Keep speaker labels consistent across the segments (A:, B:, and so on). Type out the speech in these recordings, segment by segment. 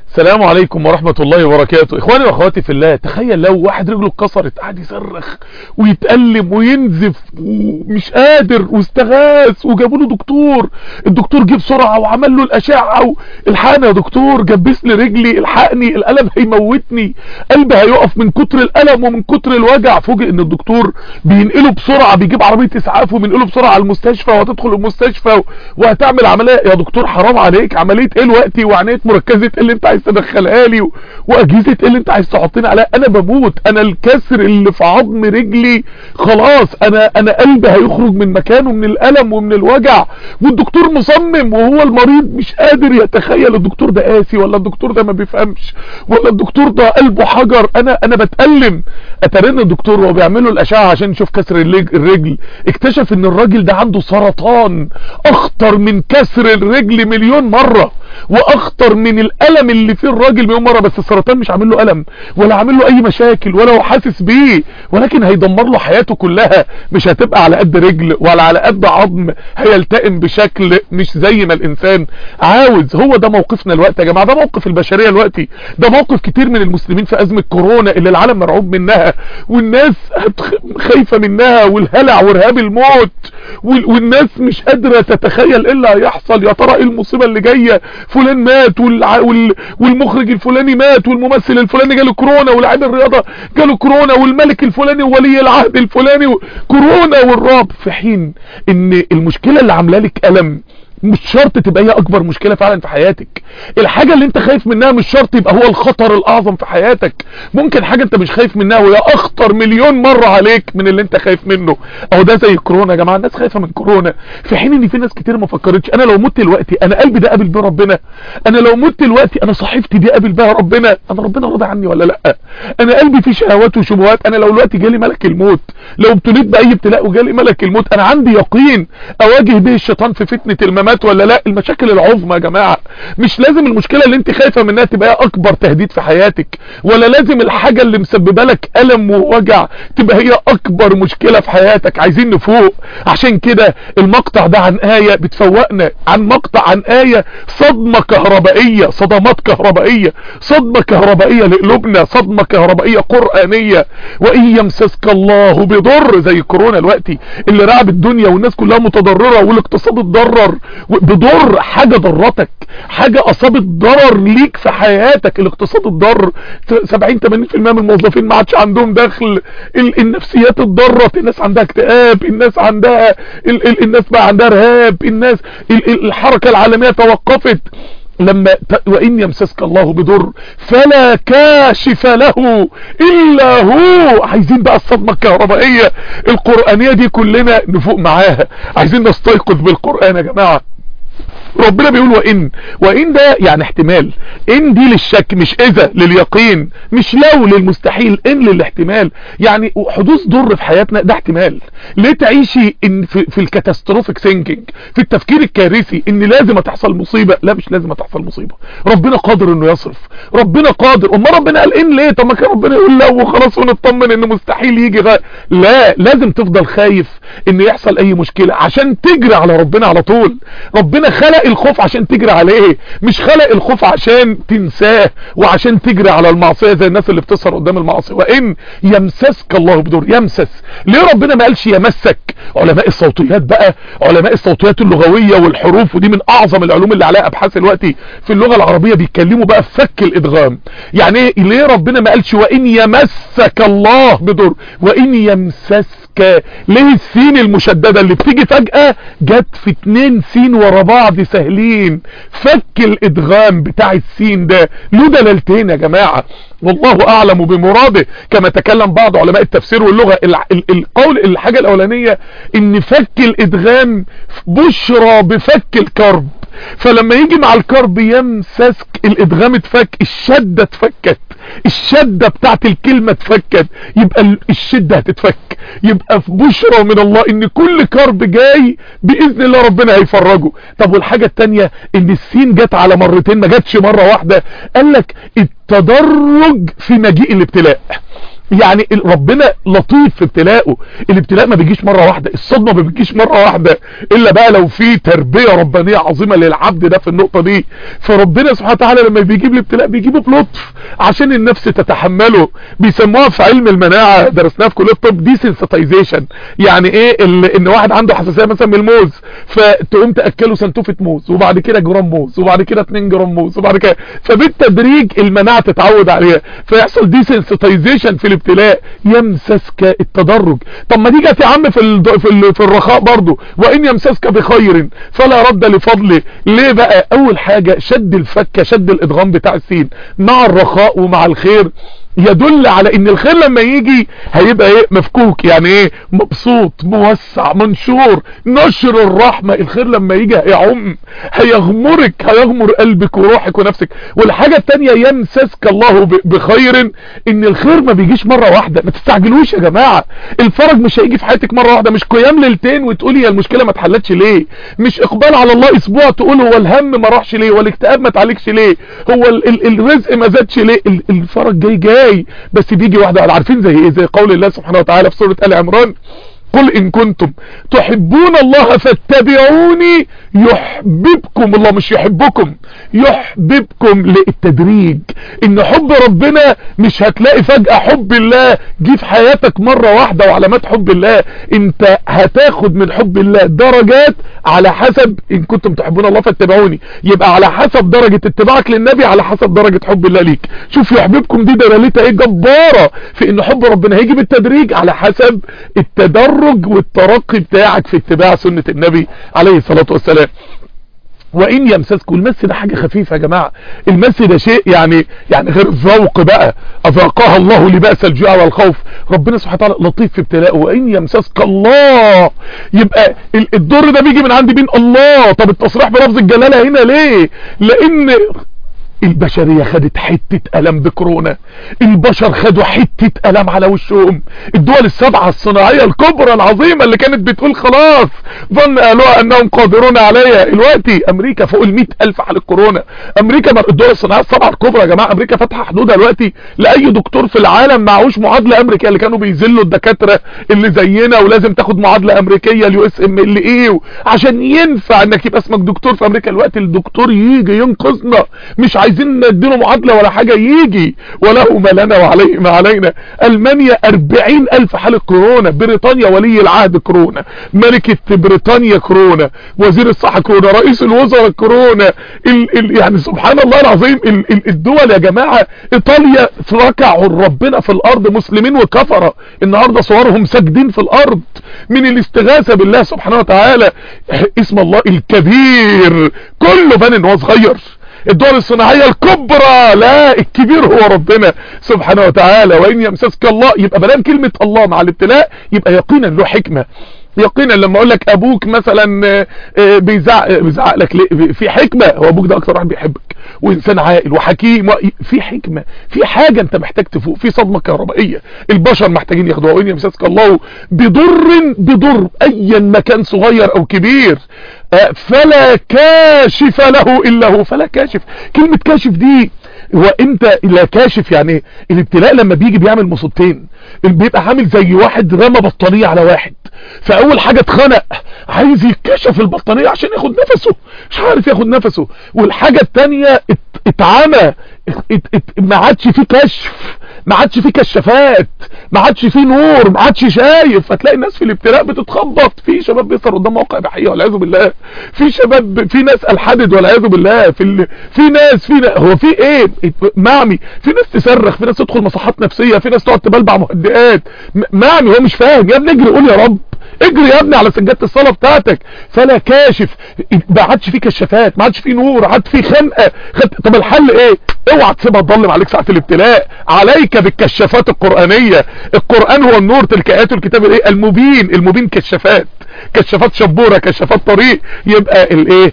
A: السلام عليكم ورحمة الله وبركاته. اخواني واخواتي في الله، تخيل لو واحد رجله اتكسرت قاعد يصرخ ويتألم وينزف ومش قادر واستغاث وجابوا له دكتور. الدكتور جه بسرعة وعمل له الاشعة الحقني يا دكتور، جبس لي رجلي، الحقني الالم هيموتني، قلبي هيقف من كتر الالم ومن كتر الوجع. فوجئ ان الدكتور بينقله بسرعة، بيجيب عربية اسعاف وبينقله بسرعة على المستشفى، وهتدخل المستشفى وهتعمل عملية. يا دكتور حرام عليك، عملية ايه دلوقتي وعناية مركزة ايه اللي انت عايز تدخلها لي واجهزة ايه اللي انت عايز تحطيني عليها؟ انا بموت، انا الكسر اللي في عظم رجلي خلاص، انا قلبي هيخرج من مكانه من الالم ومن الوجع. والدكتور مصمم وهو المريض مش قادر يتخيل الدكتور ده قاسي ولا الدكتور ده ما بيفهمش ولا الدكتور ده قلبه حجر. انا بتألم. اترن الدكتور وهو بيعمل له الاشعه عشان يشوف كسر الرجل، اكتشف ان الراجل ده عنده سرطان اخطر من كسر الرجل مليون مرة، واخطر من الالم اللي فيه الراجل مليون مرة. بس السرطان مش عامل له الم ولا عامل له اي مشاكل ولا هو حاسس بيه، ولكن هيدمر له حياته كلها. مش هتبقى على قد رجل ولا على قد عظم، هيلتئم بشكل مش زي ما الانسان عاوز. هو ده موقفنا الوقت يا جماعة، ده موقف البشرية الوقت، ده موقف كتير من المسلمين في ازمة كورونا اللي العالم مرعوب منها والناس خايفة منها، والهلع ورهاب الموت، والناس مش قادرة تتخيل ايه اللي هيحصل. يا ترى ايه المصيبة اللي جاية؟ فلان مات والمخرج الفلاني مات والممثل الفلاني جاله كورونا ولاعب الرياضة جاله كورونا والملك الفلاني وولي العهد الفلاني كورونا والرعب، في حين ان المشكلة اللي عامله لك ألم مش شرط تبقى هي اكبر مشكلة فعلا في حياتك. الحاجة اللي انت خايف منها مش شرط يبقى هو الخطر الاعظم في حياتك. ممكن حاجة انت مش خايف منها وهي اخطر مليون مرة عليك من اللي انت خايف منه. اهو ده زي كورونا يا جماعة، الناس خايفة من كورونا، في حين ان في ناس كتير ما فكرتش انا لو مت دلوقتي انا قلبي ده قابل بيه ربنا؟ انا لو مت دلوقتي انا صحيفتي دي قابل بيها ربنا؟ انا ربنا راضي عني ولا لا؟ انا قلبي فيه شهوات وشبهات. انا لو دلوقتي جالي ملك الموت، لو ابتليت باي ابتلاء وجالي ملك الموت، انا عندي يقين اواجه به الشيطان في فتنة الممات ولا لا؟ المشاكل العظمى يا جماعة مش لازم المشكلة اللي انت خايفة منها تبقى هي اكبر تهديد في حياتك، ولا لازم الحاجة اللي مسببة لك ألم ووجع تبقى هي اكبر مشكلة في حياتك. عايزين نفوق. عشان كده المقطع ده عن آية بتفوقنا، عن مقطع، عن آية صدمة كهربائية، صدمات كهربائية، صدمة كهربائية لقلوبنا، صدمة كهربائية قرآنية. وإن يمسسك الله بضر زي كورونا الوقتي اللي رعب الدنيا والناس كلها متضررة والاقتصاد اتضرر بضر، حاجة ضرتك، حاجة اصابت ضرر ليك في حياتك. الاقتصاد اتضر، 70-80% من الموظفين ما عادش عندهم دخل، النفسيات اتضرت، الناس عندها اكتئاب، الناس عندها الناس بقى عندها رهاب، الناس الحركة العالمية توقفت. لما وإن يمسسك الله بضر فلا كاشف له إلا هو. عايزين بقى الصدمة الكهربائية القرآنية دي كلنا نفوق معاها، عايزين نستيقظ بالقرآن يا جماعة. ربنا بيقول وإن ده يعني احتمال، إن دي للشك مش إذا لليقين، مش لو للمستحيل، إن للاحتمال. يعني حدوث ضر في حياتنا ده احتمال. ليه تعيشي إن في الكاتاستروفيك ثينكينج، في التفكير الكارثي ان لازم تحصل مصيبة؟ لا، مش لازم تحصل مصيبة، ربنا قادر انه يصرف، ربنا قادر. اما ربنا قال إن ليه؟ طب ما كان ربنا يقول لو وخلاص ونطمن ان مستحيل يجي لا، لازم تفضل خايف ان يحصل اي مشكلة عشان تجري على ربنا على طول. ربنا خلق الخوف عشان تجري عليه، مش خلق الخوف عشان تنساه وعشان تجري على المعصية زي الناس اللي بتسهر قدام المعاصي. وإن يمسسك الله بضر، يمسس، ليه ربنا ما قالش يمسك؟ علماء الصوتيات بقى، علماء الصوتيات اللغوية والحروف، ودي من اعظم العلوم اللي عليها ابحاث دلوقتي في اللغة العربية، بيتكلموا بقى في فك الادغام. يعني ايه؟ ليه ربنا ما قالش وإن يمسك الله بضر، وإن يمسسك؟ ليه السين المشددة اللي بتيجي فجأة جت في 2 سين ورا بعض سهلين؟ فك الادغام بتاع السين ده له دلالتين يا جماعة، والله اعلم بمراده، كما تكلم بعض علماء التفسير واللغة. القول الحاجة الاولانية ان فك الادغام بشرى بفك الكرب، فلما يجي مع الكرب يمسسك، الادغام اتفك، الشدة اتفكت، الشدة بتاعت الكلمة اتفكت، يبقى الشدة هتتفك. يبقى في بشرى من الله ان كل كرب جاي باذن الله ربنا هيفرجه. طب والحاجة التانية ان السين جت على مرتين، ما جاتش مرة واحدة. قالك التدرج في مجيء الابتلاء، يعني ربنا لطيف في ابتلاءه. الابتلاء ما بيجيش مرة واحدة، الصدمة ما بيجيش مرة واحدة، الا بقى لو في تربية ربانية عظيمة للعبد ده في النقطة دي. فربنا سبحانه وتعالى لما بيجيب الابتلاء بيجيبه بلطف عشان النفس تتحمله. بيسموها في علم المناعة، درسناها في كلية الطب، دي سنسيتايزيشن. يعني ايه؟ ان واحد عنده حساسية مثلا من الموز، فتقوم تاكله سنتوفة موز، وبعد كده جرام موز، وبعد كده 2 جرام موز، وبعد كده، فبالتدريج المناعة تتعود عليها، فيحصل دي سنسيتايزيشن في الابتلاء. يمسسك التدرج. طب ما دي جت يا عم في الرخاء برضو، وان يمسسك بخير فلا رد لفضله. ليه بقى؟ اول حاجة شد الفكة، شد الادغام بتاع السين مع الرخاء ومع الخير، يدل على ان الخير لما يجي هيبقى ايه؟ مفكوك. يعني ايه؟ مبسوط، موسع، منشور، نشر الرحمة. الخير لما يجي هيعم، هيغمرك، هيغمر قلبك وروحك ونفسك. والحاجة التانية يمسسك الله بخير، ان الخير ما بيجيش مرة واحدة. ما تستعجلوش يا جماعة، الفرج مش هيجي في حياتك مرة واحدة. مش قيام ليلتين وتقولي يا المشكلة ما اتحلتش ليه، مش اقبال على الله اسبوع تقول هو الهم ما راحش ليه، والاكتئاب ما اتعالجش ليه، هو الرزق ما زادش ليه. الفرج جاي بس بيجي واحدة. عارفين زي ايه؟ زي قول الله سبحانه وتعالى في سورة آل عمران: قل إن كنتم تحبون الله فاتبعوني يحببكم الله. مش يحبكم، يحببكم. للتدريج، ان حب ربنا مش هتلاقي فجأة حب الله جه في حياتك مرة واحدة. وعلامات حب الله انت هتاخد من حب الله درجات على حسب ان كنتم تحبون الله فاتبعوني، يبقى على حسب درجة اتباعك للنبي على حسب درجة حب الله ليك. شوف يحببكم دي دلالتها ايه جبارة في ان حب ربنا هيجي بالتدريج على حسب التدرج والترقي بتاعك في اتباع سنة النبي عليه الصلاة والسلام. وان يمسسكم، المس ده حاجة خفيفة يا جماعة، المس ده شيء يعني غير الذوق بقى. اذاقها الله لباس الجوع والخوف. ربنا سبحانه وتعالى لطيف في ابتلاءه. وان يمسسك الله، يبقى الدور ده بيجي من عند مين؟ الله. طب التصريح بلفظ الجلالة هنا ليه؟ لان البشرية خدت حتة ألم بكورونا، البشر خدوا حتة ألم على وشهم. الدول السبعة الصناعية الكبرى العظيمة اللي كانت بتقول خلاص ظن أهلها أنهم قادرون عليها، دلوقتي أمريكا فوق 100,000 حالة كورونا. أمريكا، الدول الصناعية السبعة الكبرى يا جماعة، أمريكا فاتحة حدودها دلوقتي لأي دكتور في العالم معهوش معادلة أمريكية، اللي كانوا بيذلوا الدكاترة اللي زينا ولازم تاخد معادلة أمريكية USMLE عشان ينفع انك يبقى اسمك دكتور في أمريكا. الوقت الدكتور يجي ينقذنا، مش عايزين نديله معادلة ولا حاجة، يجي وله ما لنا وعليه ما علينا. ألمانيا 40,000 حالة كورونا، بريطانيا ولي العهد كورونا، ملكة بريطانيا كورونا، وزير الصحة كورونا، رئيس الوزراء كورونا. يعني سبحان الله العظيم. الدول يا جماعة، ايطاليا ركعوا ربنا في الارض، مسلمين وكفرة النهاردة صورهم ساجدين في الارض من الاستغاثة بالله سبحانه وتعالى. اسم الله الكبير كله بان ان هو صغير. الدول الصناعية الكبرى، لا، الكبير هو ربنا سبحانه وتعالى. وإن يمسسك الله، يبقى بلان كلمة الله مع الابتلاء يبقى يقينا له حكمة. يقينا لما اقول لك ابوك مثلا بيزعق لك ليه؟ في حكمة. هو ابوك ده اكتر واحد بيحبك وانسان عاقل وحكيم، في حكمة، في حاجة انت محتاج تفوق، في صدمة كهربائية البشر محتاجين ياخدوها. وان يمسسك الله بضر ايا ما كان صغير او كبير فلا كاشف له الا هو. فلا كاشف، كلمة كاشف دي وانت لا كاشف. يعني الابتلاء لما بيجي بيعمل مصيبتين، بيبقى عامل زي واحد رمى بطانية على واحد، فاول حاجة اتخنق عايز يتكشف البطانية عشان ياخد نفسه، مش عارف ياخد نفسه. والحاجة التانية اتعمى، ما عادش فيه كشف، ما عادش فيه كشافات، ما عادش فيه نور، ما عادش شايف. فتلاقي الناس في الابتلاء بتتخبط. في شباب بيسهر قدام مواقع اباحيه والعياذ بالله، في شباب، في ناس الحدد والعياذ بالله، في ناس هو في ايه معمي، في ناس تصرخ، في ناس تدخل مصحات نفسيه، في ناس تقعد تبلبع مهدئات. معمي، هو مش فاهم. يا ابني اجري قول يا رب، اجري يا ابني على سجادة الصلاة بتاعتك. فلا كاشف، ما عادش فيه كشافات، ما عادش فيه نور، عاد فيه خنقة. طب الحل ايه؟ اوعى تسيبها تضلم عليك ساعة الابتلاء. عليك بالكشافات القرآنية. القرآن هو النور، تلك آيات الكتاب الايه المبين كشافات، كشافات شبورة، كشافات طريق. يبقى الايه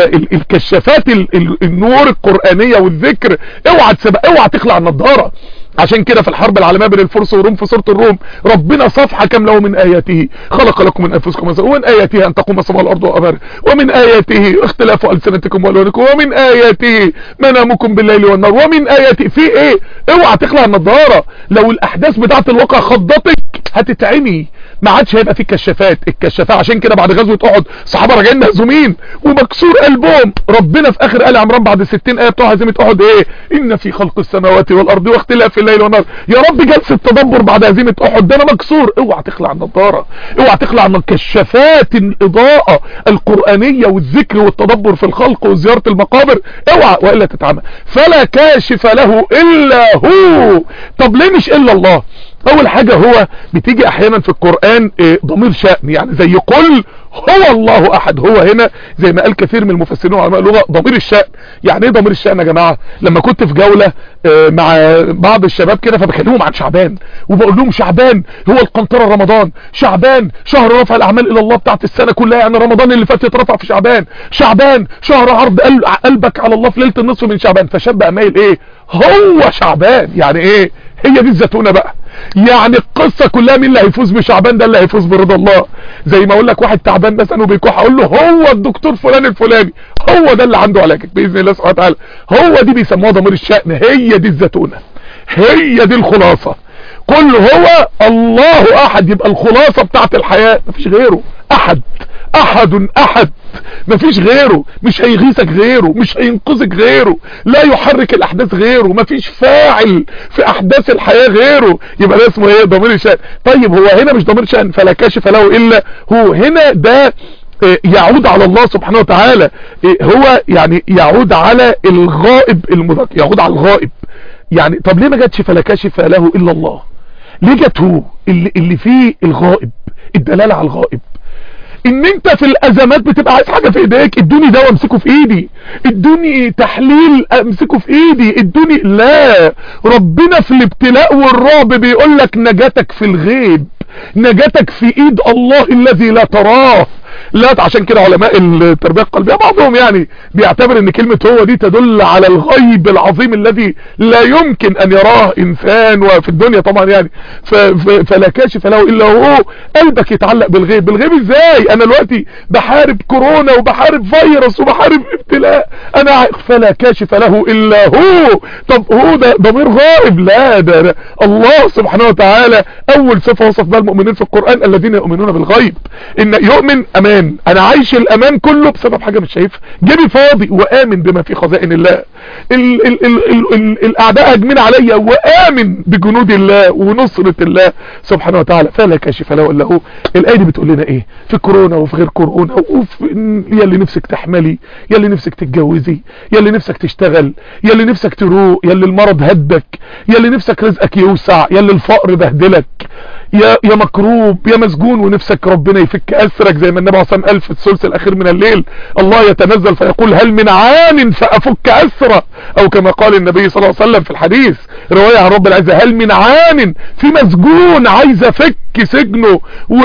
A: الكشافات النور القرآنية والذكر. اوعى تسيبها، اوعى تخلع النضارة. عشان كده في الحرب العالميه بين الفرس والروم في سوره الروم ربنا صفحه كامله: ومن اياته خلق لكم من انفسكم ازواجا ومن اياته ان تقوم السماء والارض والابار ومن اياته اختلاف السنتكم والوانكم ومن اياته منامكم بالليل والنهار ومن اياته. في ايه؟ اوعى تخلع النضاره. لو الاحداث بتاعه الواقع خضتك هتتعمي، ما عادش هيبقى في كشافات. الكشافات عشان كده بعد غزوه احد صحابه راجعين مهزومين ومكسور قلبهم، ربنا في اخر آل عمران بعد 60 ايه بتوع هزيمه احد ايه؟ ان في خلق السماوات والارض واختلاف الليل والنهار. يا رب جلسه تدبر بعد هزيمه احد، ده انا مكسور. اوعى تخلع النضاره، اوعى تخلع من كشافات الاضاءه القرانيه والذكر والتدبر في الخلق وزياره المقابر، اوعى والا تتعمى. فلا كاشف له الا هو. طب ليه مش الا الله؟ اول حاجة هو بتيجي احيانا في القرآن ضمير شأن، يعني زي قل هو الله احد. هو هنا زي ما قال كثير من المفسرين وعلماء اللغة ضمير الشأن. يعني ايه ضمير الشأن يا جماعة؟ لما كنت في جولة مع بعض الشباب كده فبكلمهم عن شعبان وبقول لهم شعبان هو القنطرة رمضان، شعبان شهر رفع الاعمال الى الله بتاعت السنة كلها، يعني رمضان اللي فات يترفع في شعبان، شعبان شهر عرض قلبك على الله في ليلة النصف من شعبان. فشاب قايل ايه؟ هو شعبان. يعني ايه؟ هي دي الزتونة بقى. يعني القصة كلها مين اللي هيفوز بشعبان؟ ده اللي هيفوز برضا الله. زي ما اقول لك واحد تعبان مثلا وبيكح اقول له هو الدكتور فلان الفلاني، هو ده اللي عنده علاجك باذن الله سبحانه وتعالى. هو دي بيسموها ضمير الشأن، هي دي الزتونة، هي دي الخلاصة. قل هو الله احد، يبقى الخلاصة بتاعت الحياة مفيش غيره. احد احد احد، مفيش غيره، مش هيغيثك غيره، مش هينقذك غيره، لا يحرك الاحداث غيره، مفيش فاعل في احداث الحياة غيره. يبقى ده اسمه ايه؟ ضمير شأن. طيب هو هنا مش ضمير شأن، فلا كاشف له الا هو. هنا ده يعود على الله سبحانه وتعالى. هو يعني يعود على الغائب المذكر، يعود على الغائب. يعني طب ليه ما جاتش فلا كاشف له الا الله؟ ليه جت هو اللي فيه الغائب، الدلالة على الغائب؟ ان انت في الازمات بتبقى عايز حاجة في ايديك، ادوني دواء امسكه في ايدي، ادوني تحليل امسكه في ايدي، ادوني. لا، ربنا في الابتلاء والرعب بيقول لك نجاتك في الغيب، نجاتك في ايد الله الذي لا تراه. لا، عشان كده علماء التربية القلبية بعضهم يعني بيعتبر ان كلمة هو دي تدل على الغيب العظيم الذي لا يمكن ان يراه انسان وفي الدنيا طبعا يعني. فلا كاشف له الا هو. قلبك يتعلق بالغيب. بالغيب ازاي؟ انا دلوقتي بحارب كورونا وبحارب فيروس وبحارب ابتلاء، انا فلا كاشف له الا هو. طب هو ده ضمير غائب؟ لا، ده الله سبحانه وتعالى. اول صفة وصف بها المؤمنين في القرآن الذين يؤمنون بالغيب. ان يؤمن امان، انا عايش الامان كله بسبب حاجة مش شايفها، جيبي فاضي، وامن بما في خزائن الله. الاعداء هاجمين عليا وامن بجنود الله ونصرة الله سبحانه وتعالى. فلا كاشف له الا هو. الايه دي بتقول لنا ايه في كورونا وفي غير كورونا؟ وفي يا اللي نفسك تحملي، يا اللي نفسك تتجوزي، يا اللي نفسك تشتغل، يا اللي نفسك تروق، يا اللي المرض هدك، يا اللي نفسك رزقك يوسع، يا اللي الفقر بهدلك، يا مكروب، يا مسجون ونفسك ربنا يفك اسرك، زي ما النبي عليه الصلاه والسلام قال في الثلث الاخير من الليل: الله يتنزل فيقول هل من عان فافك اسره، او كما قال النبي صلى الله عليه وسلم في الحديث روايه عن رب العزه: هل من عان، في مسجون عايز افك سجنه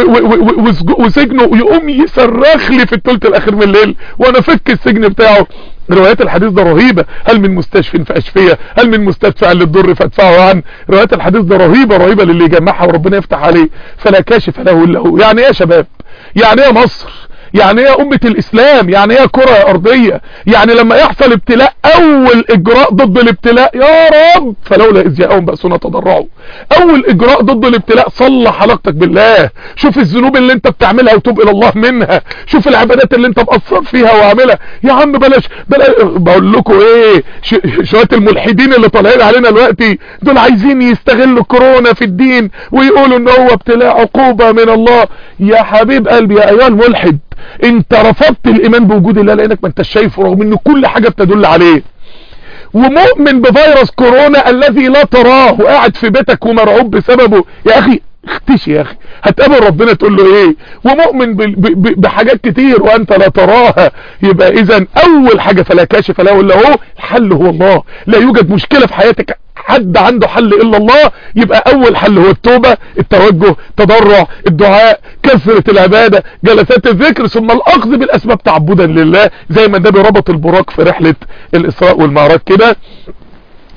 A: وسجنه، يقوم يصرخ لي في الثلث الاخير من الليل وانا افك السجن بتاعه. روايات الحديث ده رهيبة. هل من مستشفى فاشفيه، هل من مستدفع للضر فادفعه عنه. روايات الحديث ده رهيبة للي يجمعها وربنا يفتح عليه. فلا كاشف له الا هو. يعني ايه يا شباب؟ يعني ايه مصر؟ يعني ايه امة الاسلام؟ يعني ايه كرة ارضية؟ يعني لما يحصل ابتلاء اول اجراء ضد الابتلاء يا رب فلولا اذ جاءهم بأسنا تضرعوا. اول اجراء ضد الابتلاء صلح علاقتك بالله، شوف الذنوب اللي انت بتعملها وتوب الى الله منها، شوف العبادات اللي انت مقصر فيها واعملها. يا عم بلاش بقول لكم ايه، شوية الملحدين اللي طالعين علينا دلوقتي دول عايزين يستغلوا كورونا في الدين ويقولوا ان هو ابتلاء عقوبة من الله. يا حبيب قلبي يا ايها الملحد، انت رفضت الايمان بوجود الله لانك ما انتش شايفه رغم ان كل حاجة بتدل عليه، ومؤمن بفيروس كورونا الذي لا تراه وقاعد في بيتك ومرعوب بسببه. يا اخي اختشي، يا اخي هتقابل ربنا تقول له ايه؟ ومؤمن بحاجات كتير وانت لا تراها. يبقى اذا اول حاجة فلا كاشف له الا هو. الحل هو الله. لا يوجد مشكلة في حياتك حد عنده حل الا الله. يبقى اول حل هو التوبة، التوجه، التضرع، الدعاء، كثرة العبادة، جلسات الذكر، ثم الاخذ بالاسباب تعبدا لله، زي ما النبي ربط البراق في رحلة الاسراء والمعراج كده.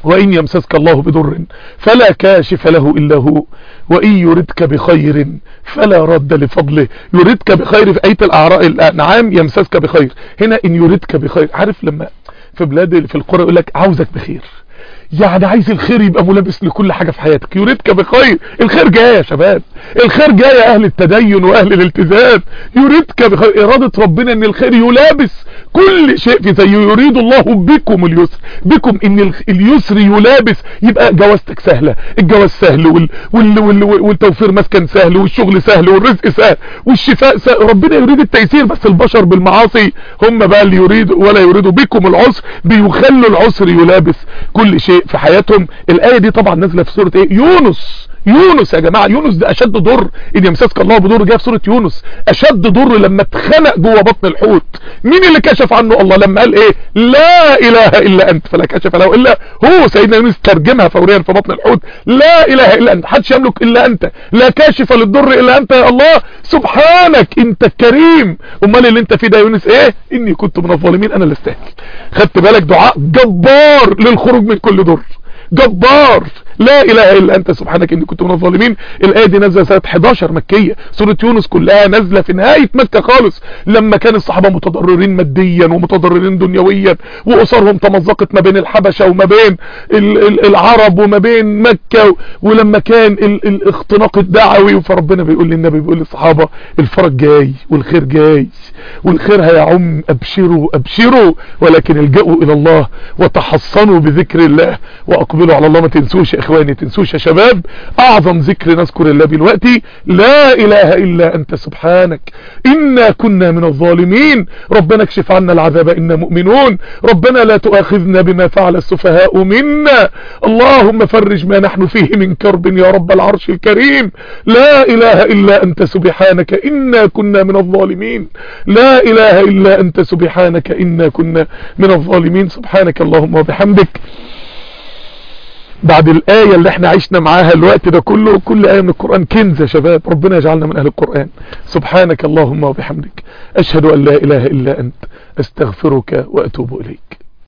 A: وإن يمسسك الله بضر فلا كاشف له إلا هو وإن يردك بخير فلا رد لفضله. يردك بخير في آية الأنعام يمسسك بخير، هنا إن يردك بخير. عارف لما في بلاد في القرى يقول لك عاوزك بخير، يعني عايز الخير يبقى ملابس لكل حاجة في حياتك. يريدك بخير، الخير جاي يا شباب، الخير جاي يا اهل التدين واهل الالتزام. يريدك بخير، ارادة ربنا ان الخير يلابس كل شيء في زيه. يريد الله بكم اليسر، بكم ان اليسر يلابس، يبقى جوازتك سهلة، الجواز سهل والتوفير مسكن سهل والشغل سهل والرزق سهل والشفاء سهل. ربنا يريد التيسير، بس البشر بالمعاصي هم بقى اللي يريدوا ولا يريدوا بكم العسر، بيخلوا العسر يلابس كل شيء في حياتهم. الآية دي طبعا نازلة في سورة ايه؟ يونس يا جماعة. يونس ده اشد ضر، ان يمسسك الله بضر، جاء في سورة يونس. اشد ضر لما اتخنق جوه بطن الحوت، مين اللي كشف عنه؟ الله. لما قال ايه؟ لا اله الا انت فلا كشف له الا هو. سيدنا يونس ترجمها فوريا في بطن الحوت، لا اله الا انت، محدش يملك الا انت، لا كاشف للضر الا انت يا الله، سبحانك انت الكريم. امال اللي انت فيه ده يونس ايه؟ اني كنت من الظالمين، انا اللي استاهل. خدت بالك؟ دعاء جبار للخروج من كل ضر، جبار. لا اله الا انت سبحانك اني كنت من الظالمين. الايه دي نازله سنه 11 مكيه. سوره يونس كلها نازله في نهايه مكه خالص، لما كان الصحابه متضررين ماديا ومتضررين دنيويا، واسرهم تمزقت ما بين الحبشه وما بين العرب وما بين مكه، ولما كان الاختناق الدعوي. فربنا بيقول للنبي، بيقول للصحابه الفرج جاي والخير جاي والخير هيعم، ابشروا ابشروا، ولكن الجأوا الى الله وتحصنوا بذكر الله واقبلوا على الله. ما تنسوش يا اخواني، تنسوش يا شباب، اعظم ذكر نذكر الله دلوقتي لا اله الا انت سبحانك انا كنا من الظالمين. ربنا اكشف عنا العذاب انا مؤمنون. ربنا لا تؤاخذنا بما فعل السفهاء منا. اللهم فرج ما نحن فيه من كرب يا رب العرش الكريم. لا اله الا انت سبحانك انا كنا من الظالمين. لا اله الا انت سبحانك انا كنا من الظالمين. سبحانك اللهم وبحمدك. بعد الآية اللي احنا عشنا معاها الوقت ده كله، كل آية من القرآن كنز يا شباب. ربنا يجعلنا من أهل القرآن. سبحانك اللهم وبحمدك، أشهد أن لا إله إلا أنت، أستغفرك وأتوب إليك.